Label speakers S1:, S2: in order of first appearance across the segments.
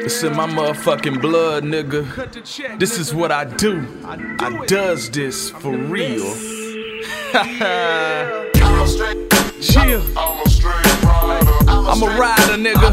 S1: It's in my motherfucking blood, nigga. This is what I do. I does this for real. Chill. I'm a rider, nigga.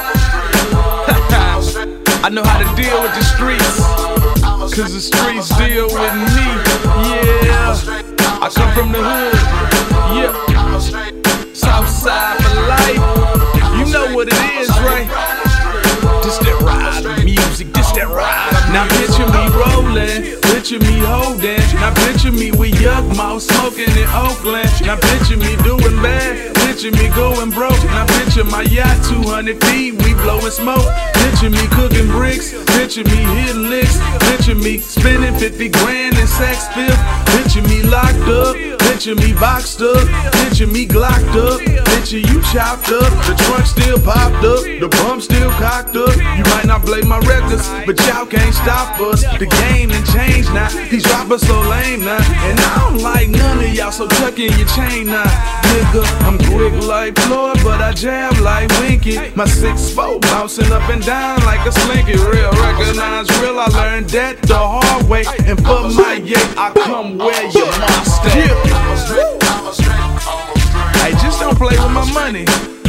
S1: I know how to deal with the streets, cause the streets deal with me. Yeah, I come from the hood. Yeah, Southside for life. You know what it is, right? This that ride music, this that ride. Now picture me rolling, picture me holding. Now picture me with Yuck Mouth smoking in Oakland. Now picture me doing bad, picture me going broke. Now picture my yacht 200 feet, we blowing smoke. Picture me cooking bricks, picture me hitting licks. Picture me spending 50 grand in sex fifth. Picture me locked up, picture me boxed up. Picture me glocked up, picture you chopped up. The trunk still popped up, the bump still cocked up. You might not play my records, but y'all can't stop us. The game done changed now, these rappers so lame now. And I don't like none of y'all, so tuck in your chain now. Nigga, I'm quick like Floyd, but I jab like Winky. My 6'4" bouncing up and down like a slinky. Real, recognize real, I learned that the hard way. And for my yay, I come where your mom stay. Hey, just don't play with my money.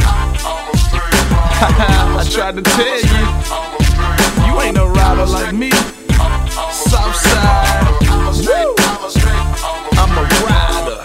S1: I tried to tell you, you ain't no rider like me. Southside, woo. I'm a rider.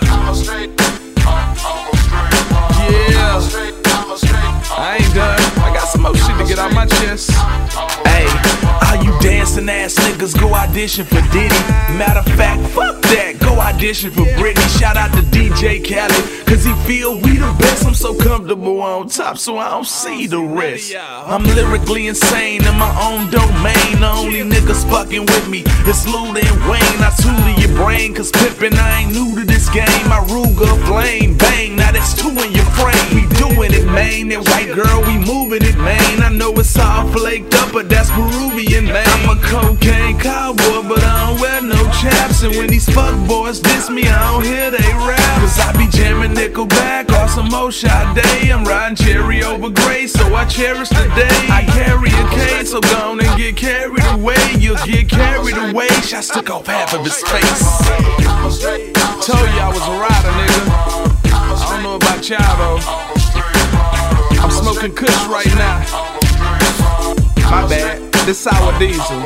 S1: Yeah, I ain't done. I got some more shit to get out my chest. Hey, all you dancing ass niggas, go audition for Diddy. Matter of fact, fuck that, go audition for Britney. Shout out to DJ Khaled, cause he feel we the best. I'm so comfortable on top, so I don't see the rest. I'm lyrically insane in my own domain. The only niggas fucking with me is Luda and Wayne. I tutor your brain, cause pimpin', I ain't new to this game. I Ruger flame, bang, now that's two in your frame. We doing it, man, that white girl, we moving it, man. I know it's all flaked up, but that's Peruvian, man. I'm a cocaine cowboy, but I don't wear no chaps. And when these fuck boys diss me, I don't hear they rap. Cause I be jamming Nickelback or some more Sade. I'm riding cherry over gray, so I cherish the day. I carry a K, so go on and get carried away. You'll get carried away. Shots took off half of his face. Told you I was a rider, nigga. I don't know about y'all though. I'm smoking kush right now. My bad, this sour diesel.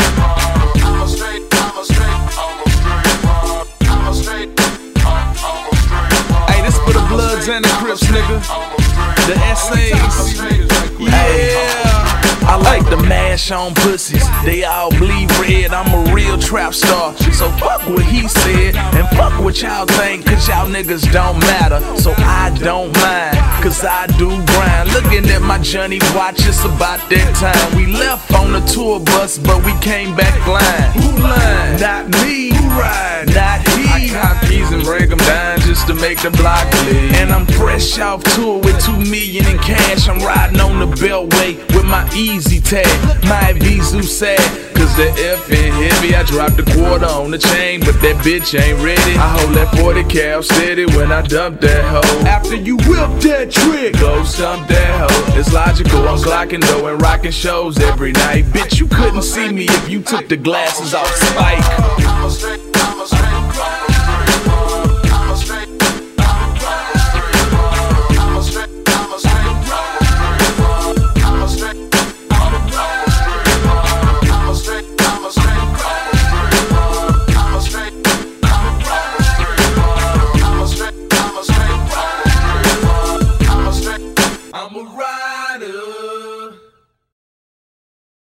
S1: Hey, this for the Bloods and the Crips, nigga. The essays. Yeah. I like to mash on pussies, they all bleed red. I'm a real trap star, so fuck what he said. And fuck what y'all think, cause y'all niggas don't matter. So I don't mind, cause I do grind. Looking at my Johnny watch, it's about that time. We left on the tour bus, but we came back blind. Who blind? Not me. Who ride? Not he. I cop keys and break them down just to make the block bleed. And I'm fresh off tour with 2 million in cash. I'm riding on the Beltway with my easy tag. My Vizu sad, cause the F ain't heavy. I dropped a quarter on the chain, but that bitch ain't ready. I hold that 40 cal steady when I dump that hoe. After you whip that trick, go stump that hoe. It's logical, I'm clocking though and rocking shows every night. Bitch, you couldn't see me if you took the glasses off Spike.